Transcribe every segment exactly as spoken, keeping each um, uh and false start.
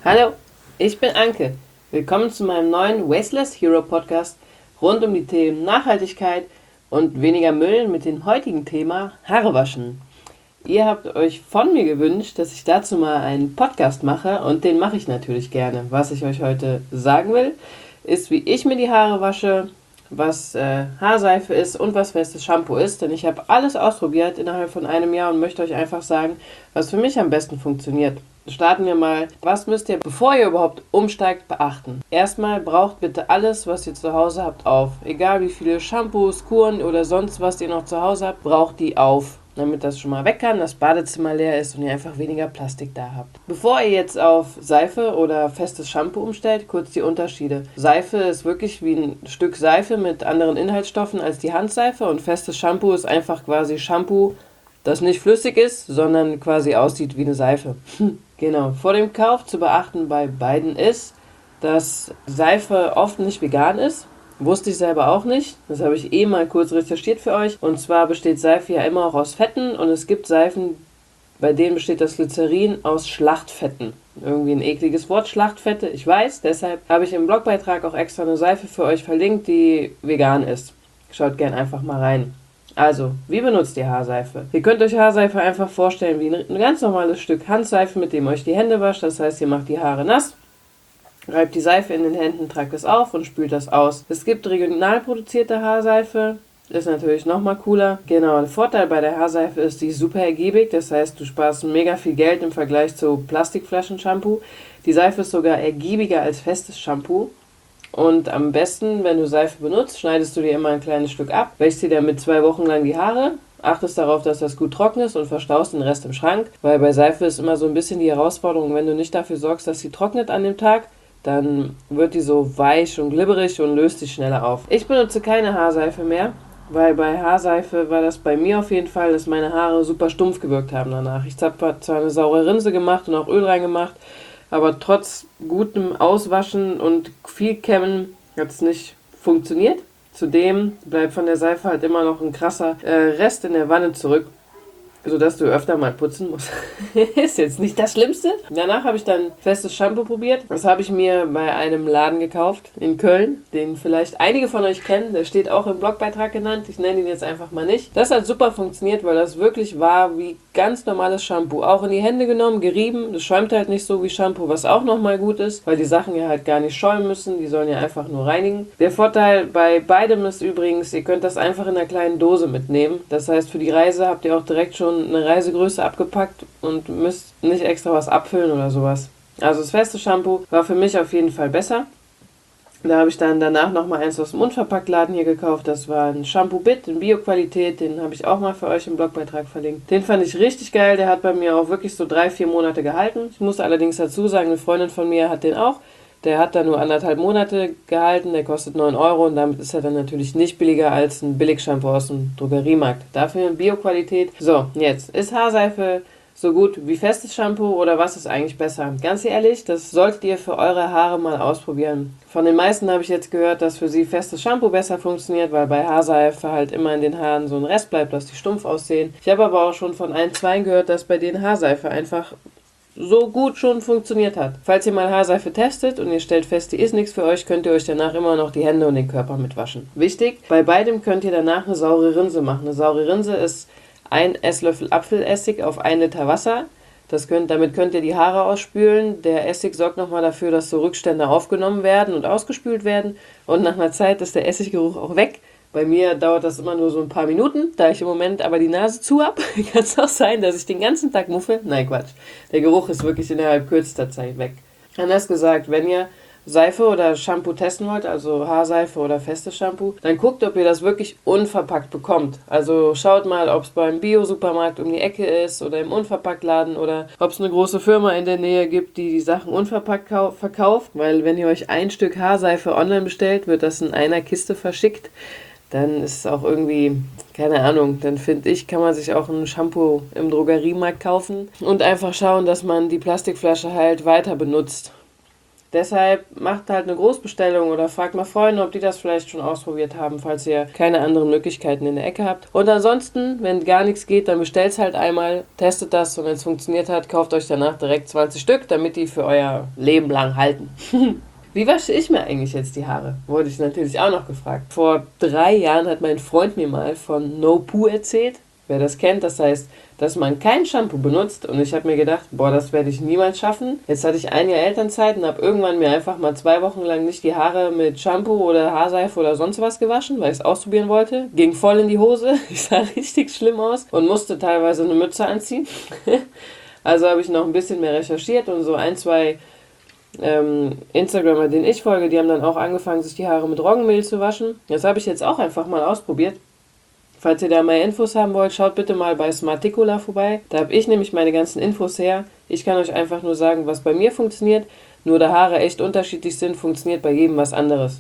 Hallo, ich bin Anke. Willkommen zu meinem neuen Wasteless Hero Podcast rund um die Themen Nachhaltigkeit und weniger Müll mit dem heutigen Thema Haare waschen. Ihr habt euch von mir gewünscht, dass ich dazu mal einen Podcast mache und den mache ich natürlich gerne. Was ich euch heute sagen will, ist, wie ich mir die Haare wasche, was äh, Haarseife ist und was festes Shampoo ist, denn ich habe alles ausprobiert innerhalb von einem Jahr und möchte euch einfach sagen, was für mich am besten funktioniert. Starten wir mal. Was müsst ihr, bevor ihr überhaupt umsteigt, beachten? Erstmal braucht bitte alles, was ihr zu Hause habt, auf. Egal wie viele Shampoos, Kuren oder sonst was ihr noch zu Hause habt, braucht die auf. Damit das schon mal weg kann, das Badezimmer leer ist und ihr einfach weniger Plastik da habt. Bevor ihr jetzt auf Seife oder festes Shampoo umstellt, kurz die Unterschiede. Seife ist wirklich wie ein Stück Seife mit anderen Inhaltsstoffen als die Handseife und festes Shampoo ist einfach quasi Shampoo, das nicht flüssig ist, sondern quasi aussieht wie eine Seife. Genau. Vor dem Kauf zu beachten bei beiden ist, dass Seife oft nicht vegan ist. Wusste ich selber auch nicht. Das habe ich eh mal kurz recherchiert für euch. Und zwar besteht Seife ja immer auch aus Fetten und es gibt Seifen, bei denen besteht das Glycerin aus Schlachtfetten. Irgendwie ein ekliges Wort, Schlachtfette, ich weiß. Deshalb habe ich im Blogbeitrag auch extra eine Seife für euch verlinkt, die vegan ist. Schaut gern einfach mal rein. Also, wie benutzt ihr Haarseife? Ihr könnt euch Haarseife einfach vorstellen wie ein ganz normales Stück Handseife, mit dem ihr euch die Hände wascht. Das heißt, ihr macht die Haare nass, reibt die Seife in den Händen, tragt es auf und spült das aus. Es gibt regional produzierte Haarseife, ist natürlich nochmal cooler. Genau, der Vorteil bei der Haarseife ist, die ist super ergiebig. Das heißt, du sparst mega viel Geld im Vergleich zu Plastikflaschen-Shampoo. Die Seife ist sogar ergiebiger als festes Shampoo. Und am besten, wenn du Seife benutzt, schneidest du dir immer ein kleines Stück ab, wäschst dir damit zwei Wochen lang die Haare, achtest darauf, dass das gut trocken ist und verstaust den Rest im Schrank, weil bei Seife ist immer so ein bisschen die Herausforderung, wenn du nicht dafür sorgst, dass sie trocknet an dem Tag, dann wird die so weich und glibberig und löst sich schneller auf. Ich benutze keine Haarseife mehr, weil bei Haarseife war das bei mir auf jeden Fall, dass meine Haare super stumpf gewirkt haben danach. Ich habe zwar eine saure Rinse gemacht und auch Öl reingemacht, aber trotz gutem Auswaschen und viel Kämmen hat es nicht funktioniert. Zudem bleibt von der Seife halt immer noch ein krasser äh, Rest in der Wanne zurück, sodass du öfter mal putzen musst. Ist jetzt nicht das Schlimmste. Danach habe ich dann festes Shampoo probiert. Das habe ich mir bei einem Laden gekauft in Köln, den vielleicht einige von euch kennen. Der steht auch im Blogbeitrag genannt. Ich nenne ihn jetzt einfach mal nicht. Das hat super funktioniert, weil das wirklich war wie ganz normales Shampoo. Auch in die Hände genommen, gerieben. Das schäumt halt nicht so wie Shampoo, was auch nochmal gut ist, weil die Sachen ja halt gar nicht schäumen müssen. Die sollen ja einfach nur reinigen. Der Vorteil bei beidem ist übrigens, ihr könnt das einfach in einer kleinen Dose mitnehmen. Das heißt, für die Reise habt ihr auch direkt schon eine Reisegröße abgepackt und müsst nicht extra was abfüllen oder sowas. Also das feste Shampoo war für mich auf jeden Fall besser. Da habe ich dann danach nochmal eins aus dem Unverpacktladen hier gekauft. Das war ein Shampoo Bit in Bio-Qualität. Den habe ich auch mal für euch im Blogbeitrag verlinkt. Den fand ich richtig geil. Der hat bei mir auch wirklich so drei, vier Monate gehalten. Ich muss allerdings dazu sagen, eine Freundin von mir hat den auch. Der hat da nur anderthalb Monate gehalten, der kostet neun Euro und damit ist er dann natürlich nicht billiger als ein Billig-Shampoo aus dem Drogeriemarkt. Dafür in Bio-Qualität. So, jetzt, ist Haarseife so gut wie festes Shampoo oder was ist eigentlich besser? Ganz ehrlich, das solltet ihr für eure Haare mal ausprobieren. Von den meisten habe ich jetzt gehört, dass für sie festes Shampoo besser funktioniert, weil bei Haarseife halt immer in den Haaren so ein Rest bleibt, dass die stumpf aussehen. Ich habe aber auch schon von ein, zwei gehört, dass bei denen Haarseife einfach so gut schon funktioniert hat. Falls ihr mal Haarseife testet und ihr stellt fest, die ist nichts für euch, könnt ihr euch danach immer noch die Hände und den Körper mitwaschen. Wichtig, bei beidem könnt ihr danach eine saure Rinse machen. Eine saure Rinse ist ein Esslöffel Apfelessig auf ein Liter Wasser. Das könnt, damit könnt ihr die Haare ausspülen. Der Essig sorgt nochmal dafür, dass so Rückstände aufgenommen werden und ausgespült werden. Und nach einer Zeit ist der Essiggeruch auch weg. Bei mir dauert das immer nur so ein paar Minuten, da ich im Moment aber die Nase zu habe. Kann es auch sein, dass ich den ganzen Tag muffe. Nein, Quatsch. Der Geruch ist wirklich innerhalb kürzester Zeit weg. Anders gesagt, wenn ihr Seife oder Shampoo testen wollt, also Haarseife oder festes Shampoo, dann guckt, ob ihr das wirklich unverpackt bekommt. Also schaut mal, ob es beim Bio-Supermarkt um die Ecke ist oder im Unverpacktladen oder ob es eine große Firma in der Nähe gibt, die die Sachen unverpackt verkauft. Weil wenn ihr euch ein Stück Haarseife online bestellt, wird das in einer Kiste verschickt. Dann ist es auch irgendwie, keine Ahnung, dann finde ich, kann man sich auch ein Shampoo im Drogeriemarkt kaufen und einfach schauen, dass man die Plastikflasche halt weiter benutzt. Deshalb macht halt eine Großbestellung oder fragt mal Freunde, ob die das vielleicht schon ausprobiert haben, falls ihr keine anderen Möglichkeiten in der Ecke habt. Und ansonsten, wenn gar nichts geht, dann bestellt es halt einmal, testet das und wenn es funktioniert hat, kauft euch danach direkt zwanzig Stück, damit die für euer Leben lang halten. Wie wasche ich mir eigentlich jetzt die Haare? Wurde ich natürlich auch noch gefragt. Vor drei Jahren hat mein Freund mir mal von No Poo erzählt. Wer das kennt, das heißt, dass man kein Shampoo benutzt und ich habe mir gedacht, boah, das werde ich niemals schaffen. Jetzt hatte ich ein Jahr Elternzeit und habe irgendwann mir einfach mal zwei Wochen lang nicht die Haare mit Shampoo oder Haarseife oder sonst was gewaschen, weil ich es ausprobieren wollte. Ging voll in die Hose, ich sah richtig schlimm aus und musste teilweise eine Mütze anziehen. Also habe ich noch ein bisschen mehr recherchiert und so ein, zwei ähm, Instagramer, denen ich folge, die haben dann auch angefangen, sich die Haare mit Roggenmehl zu waschen. Das habe ich jetzt auch einfach mal ausprobiert. Falls ihr da mehr Infos haben wollt, schaut bitte mal bei Smarticola vorbei. Da habe ich nämlich meine ganzen Infos her. Ich kann euch einfach nur sagen, was bei mir funktioniert. Nur da Haare echt unterschiedlich sind, funktioniert bei jedem was anderes.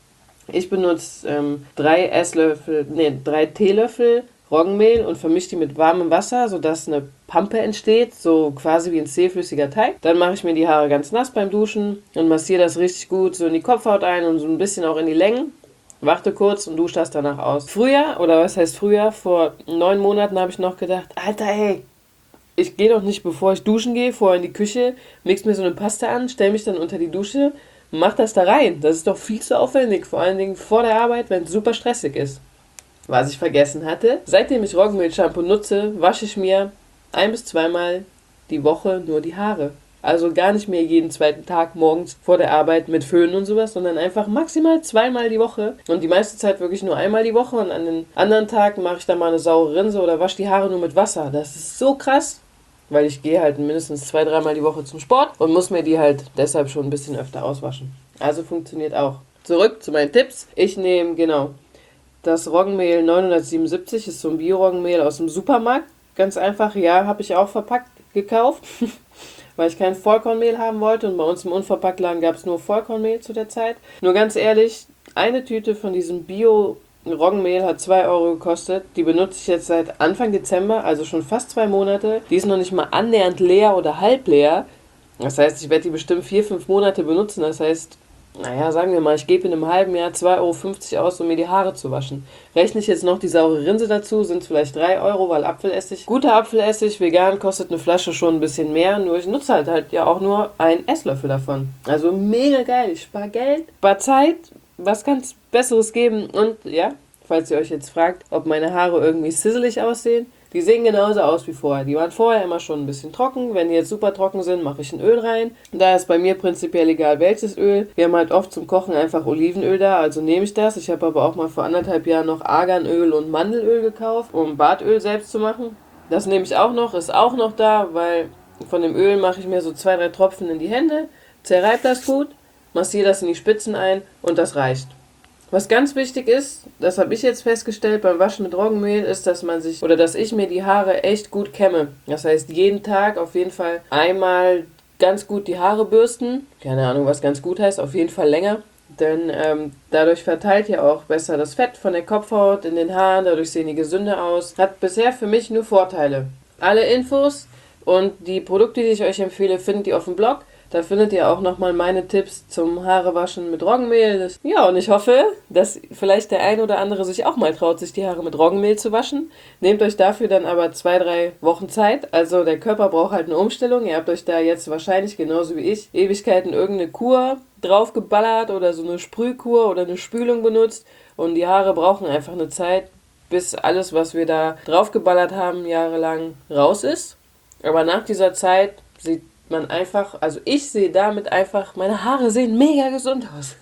Ich benutze ähm, drei Esslöffel, nee, drei Teelöffel Roggenmehl und vermische die mit warmem Wasser, sodass eine Pampe entsteht, so quasi wie ein zähflüssiger Teig. Dann mache ich mir die Haare ganz nass beim Duschen und massiere das richtig gut so in die Kopfhaut ein und so ein bisschen auch in die Längen. Warte kurz und dusche das danach aus. Früher, oder was heißt früher, vor neun Monaten habe ich noch gedacht, Alter ey, ich gehe doch nicht, bevor ich duschen gehe, vorher in die Küche, mix mir so eine Paste an, stell mich dann unter die Dusche, mach das da rein. Das ist doch viel zu aufwendig, vor allen Dingen vor der Arbeit, wenn es super stressig ist. Was ich vergessen hatte, seitdem ich Roggenmehl-Shampoo nutze, wasche ich mir ein- bis zweimal die Woche nur die Haare. Also gar nicht mehr jeden zweiten Tag morgens vor der Arbeit mit Föhn und sowas, sondern einfach maximal zweimal die Woche. Und die meiste Zeit wirklich nur einmal die Woche. Und an den anderen Tagen mache ich dann mal eine saure Rinse oder wasche die Haare nur mit Wasser. Das ist so krass, weil ich gehe halt mindestens zwei, dreimal die Woche zum Sport und muss mir die halt deshalb schon ein bisschen öfter auswaschen. Also funktioniert auch. Zurück zu meinen Tipps. Ich nehme, genau, das Roggenmehl neunhundertsiebenundsiebzig, ist so ein Bio-Roggenmehl aus dem Supermarkt. Ganz einfach, ja, habe ich auch verpackt gekauft. Weil ich kein Vollkornmehl haben wollte und bei uns im Unverpacktladen gab es nur Vollkornmehl zu der Zeit. Nur ganz ehrlich, eine Tüte von diesem Bio-Roggenmehl hat zwei Euro gekostet. Die benutze ich jetzt seit Anfang Dezember, also schon fast zwei Monate. Die ist noch nicht mal annähernd leer oder halb leer. Das heißt, ich werde die bestimmt vier, fünf Monate benutzen. Das heißt, naja, sagen wir mal, ich gebe in einem halben Jahr zwei Euro fünfzig aus, um mir die Haare zu waschen. Rechne ich jetzt noch die saure Rinse dazu, sind es vielleicht drei Euro, weil Apfelessig, guter Apfelessig, vegan, kostet eine Flasche schon ein bisschen mehr, nur ich nutze halt, halt ja auch nur einen Esslöffel davon. Also mega geil, ich spare Geld, spare Zeit, was kann es Besseres geben? Und ja, falls ihr euch jetzt fragt, ob meine Haare irgendwie sizzelig aussehen, die sehen genauso aus wie vorher. Die waren vorher immer schon ein bisschen trocken. Wenn die jetzt super trocken sind, mache ich ein Öl rein. Da ist bei mir prinzipiell egal, welches Öl. Wir haben halt oft zum Kochen einfach Olivenöl da, also nehme ich das. Ich habe aber auch mal vor anderthalb Jahren noch Arganöl und Mandelöl gekauft, um Bartöl selbst zu machen. Das nehme ich auch noch, ist auch noch da, weil von dem Öl mache ich mir so zwei, drei Tropfen in die Hände, zerreibe das gut, massiere das in die Spitzen ein und das reicht. Was ganz wichtig ist, das habe ich jetzt festgestellt beim Waschen mit Roggenmehl, ist, dass man sich, oder dass ich mir die Haare echt gut kämme. Das heißt, jeden Tag auf jeden Fall einmal ganz gut die Haare bürsten. Keine Ahnung, was ganz gut heißt, auf jeden Fall länger. Denn ähm, dadurch verteilt ihr auch besser das Fett von der Kopfhaut in den Haaren, dadurch sehen die gesünder aus. Hat bisher für mich nur Vorteile. Alle Infos und die Produkte, die ich euch empfehle, findet ihr auf dem Blog. Da findet ihr auch nochmal meine Tipps zum Haarewaschen mit Roggenmehl. Das, ja, und ich hoffe, dass vielleicht der ein oder andere sich auch mal traut, sich die Haare mit Roggenmehl zu waschen. Nehmt euch dafür dann aber zwei, drei Wochen Zeit. Also der Körper braucht halt eine Umstellung. Ihr habt euch da jetzt wahrscheinlich, genauso wie ich, Ewigkeiten irgendeine Kur draufgeballert oder so eine Sprühkur oder eine Spülung benutzt. Und die Haare brauchen einfach eine Zeit, bis alles, was wir da draufgeballert haben, jahrelang raus ist. Aber nach dieser Zeit sieht man einfach, also ich sehe damit einfach, meine Haare sehen mega gesund aus.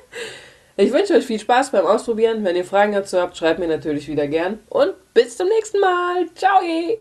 Ich wünsche euch viel Spaß beim Ausprobieren. Wenn ihr Fragen dazu habt, schreibt mir natürlich wieder gern. Und bis zum nächsten Mal. Ciao!